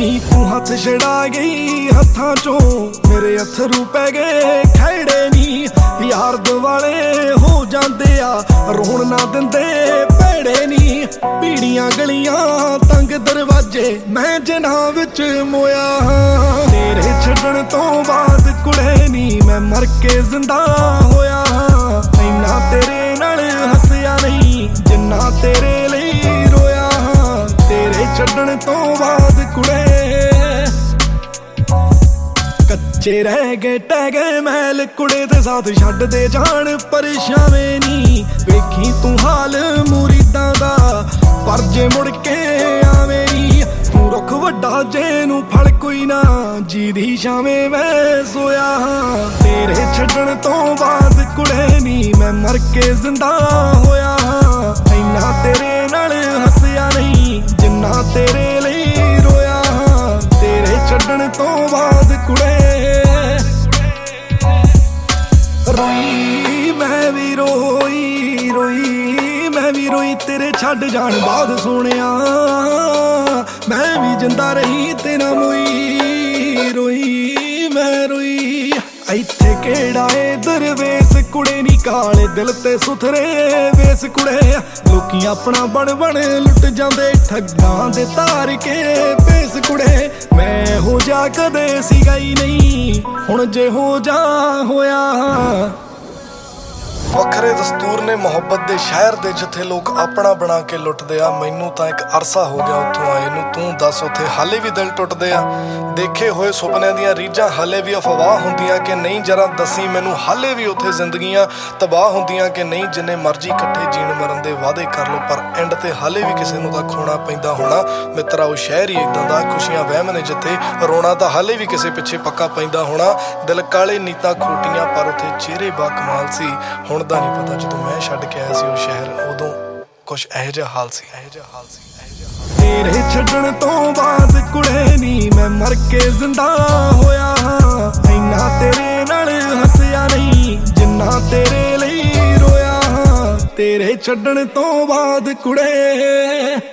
ਨੀ ਤੂੰ ਹੱਥ ਛੜਾ ਗਈ ਹੱਥਾਂ ਚੋਂ ਮੇਰੇ ਅਥਰੂ ਪੈ ਗਏ ਖੜੇ ਨੀ ਯਾਰ ਦੁਆਲੇ ਹੋ ਜਾਂਦੇ ਆ ਰੋਣ ਨਾ ਦਿੰਦੇ ਭੈੜੇ ਨੀ ਪੀੜੀਆਂ ਗਲੀਆਂ ਤੰਗ ਦਰਵਾਜ਼ੇ ਮੈਂ ਜਿਨ੍ਹਾਂ ਵਿੱਚ ਮੋਇਆ ਤੇਰੇ ਛੱਡਣ ਤੋਂ ਬਾਅਦ ਕੁੜੇ ਨੀ ਮੈਂ ਮਰ ਕੇ ਜ਼ਿੰਦਾ ਹੋਇਆ ਇੰਨਾ ਤੇਰੇ ਨਾਲ ਹੱਸਿਆ ਨਹੀਂ ਜਿੰਨਾ ਤੇਰੇ ਲਈ ਰੋਇਆ ਤੇਰੇ ਛੱਡਣ ਤੋਂ ਬਾਅਦ ਕੁੜੇ ਕੱਚੇ ਰਹਿ ਗਏ ਟਹਿ ਗਏ ਮਹਿਲ ਕੁੜੇ ਦੇ ਸਾਥ ਛੱਡ ਦੇ ਜਾਣ ਪਰਛਾਵੇਂ ਨੀ ਵੇਖੀ ਤੂੰ ਹਾਲ ਮੁਰੀਦਾਂ ਦਾ ਪਰ ਜੇ ਮੁੜ ਕੇ ਆਵੇਂ ਨੀ ਤੂੰ ਰੁੱਖ ਵੱਡਾ ਜੇ ਨੂੰ ਫੜ ਕੋਈ ਨਾ ਜੀਦੀ ਛਾਵੇਂ ਮੈਂ ਸੋਇਆ ਤੇਰੇ ਛੱਡਣ ਤੋਂ ਬਾਅਦ ਕੁੜੇ ਨੀ ਮੈਂ ਮਰ ਕੇ ਜ਼ਿੰਦਾ ਹੋਇਆ ਇੰਨਾ ਤੇਰੇ ਨਾਲ ਹੱਸਿਆ ਨਹੀਂ ਜਿੰਨਾ ਤੇਰੇ ਲਈ ਰੋਇਆ ਤੇਰੇ ਛੱਡਣ ਤੋਂ ਬਾਅਦ ਕੁੜੇ ਰੋਈ ਮੈਂ ਵੀ ਰੋਈ ਤੇਰੇ ਛੱਡ ਜਾਣ ਬਾਅਦ ਸੋਹਣਿਆ ਮੈਂ ਵੀ ਜਿੰਦਾ ਰਹੀ ਤੇਰਾ ਮੋਈ ਰੋਈ ਮੈਂ ਰੋਈ ਇੱਥੇ ਕਿਹੜਾ ਏ ਦਰਵੇਸ ਕੁੜੇ ਨੀ ਕਾਲੇ ਦਿਲ ਤੇ ਸੁਥਰੇ ਵੇਸ ਕੁੜੇ ਲੋਕੀ ਆਪਣਾ ਬਣ ਲੁੱਟ ਜਾਂਦੇ ਠੱਗਾਂ ਦੇ ਤਾਰ ਕੇ ਭੇਸ ਕੁੜੇ ਮੈਂ ਹੋ ਜਾ ਕਦੇ ਸੀਗਾ ਹੀ ਨਹੀਂ ਹੁਣ ਜੇ ਹੋ ਜਾ ਹੋਇਆ ਵੱਖਰੇ ਦਸਤੂਰ ਨੇ ਮੁਹੱਬਤ ਦੇ ਸ਼ਹਿਰ ਦੇ ਜਿੱਥੇ ਲੋਕ ਆਪਣਾ ਬਣਾ ਕੇ ਲੁੱਟਦੇ ਆ ਮੈਨੂੰ ਤਾਂ ਇੱਕ ਅਰਸਾ ਹੋ ਗਿਆ ਉੱਥੋਂ ਆਏ ਨੂੰ ਤੂੰ ਦੱਸ ਉੱਥੇ ਹਾਲੇ ਵੀ ਦਿਲ ਟੁੱਟਦੇ ਆ ਦੇਖੇ ਹੋਏ ਸੁਪਨਿਆਂ ਦੀਆਂ ਰੀਝਾਂ ਹਾਲੇ ਵੀ ਅਫਵਾਹ ਹੁੰਦੀਆਂ ਕਿ ਨਹੀਂ ਜਰਾ ਦੱਸੀ ਮੈਨੂੰ ਹਾਲੇ ਵੀ ਉੱਥੇ ਜ਼ਿੰਦਗੀਆਂ ਤਬਾਹ ਹੁੰਦੀਆਂ ਕਿ ਨਹੀਂ ਜਿੰਨੇ ਮਰਜ਼ੀ ਇਕੱਠੇ ਜੀਣ ਮਰਨ ਦੇ ਵਾਅਦੇ ਕਰ ਲਓ ਪਰ ਐਂਡ ਤੇ ਹਾਲੇ ਵੀ ਕਿਸੇ ਨੂੰ ਤਾਂ ਖੋਣਾ ਪੈਂਦਾ ਹੋਣਾ ਮਿੱਤਰਾ ਉਹ ਸ਼ਹਿਰ ਹੀ ਇੱਦਾਂ ਦਾ ਖੁਸ਼ੀਆਂ ਵਹਿਮ ਨੇ ਜਿੱਥੇ ਰੋਣਾ ਤਾਂ ਹਾਲੇ ਵੀ ਕਿਸੇ ਪਿੱਛੇ ਪੱਕਾ ਪੈਂਦਾ ਹੋਣਾ ਦਿਲ ਕਾਲੇ ਨੀਤਾਂ ਖੋਟੀਆਂ ਪਰ ਉੱਥੇ ਚਿਹਰੇ ਬਾ ਕਮਾਲ ਸੀ ਹੁਣ ਦਾ ਨਹੀਂ ਪਤਾ ਜਦੋਂ ਮੈਂ ਛੱਡ ਕੇ ਆਇਆ ਸੀ ਉਹ ਸ਼ਹਿਰ ਉਦੋਂ ਕੁਛ ਇਹੋ ਜਿਹਾ ਹਾਲ ਸੀ ਤੇਰੇ ਛੱਡਣ ਤੋਂ ਬਾਅਦ ਕੁੜੇ ਨੀ ਮੈਂ ਮਰ ਕੇ ਜ਼ਿੰਦਾ ਹੋਇਆ ਇੰਨਾ ਤੇਰੇ ਨਾਲ ਹੱਸਿਆ ਨਹੀਂ ਜਿੰਨਾ ਤੇਰੇ ਲਈ ਰੋਇਆ ਤੇਰੇ ਛੱਡਣ ਤੋਂ ਬਾਅਦ ਕੁੜੇ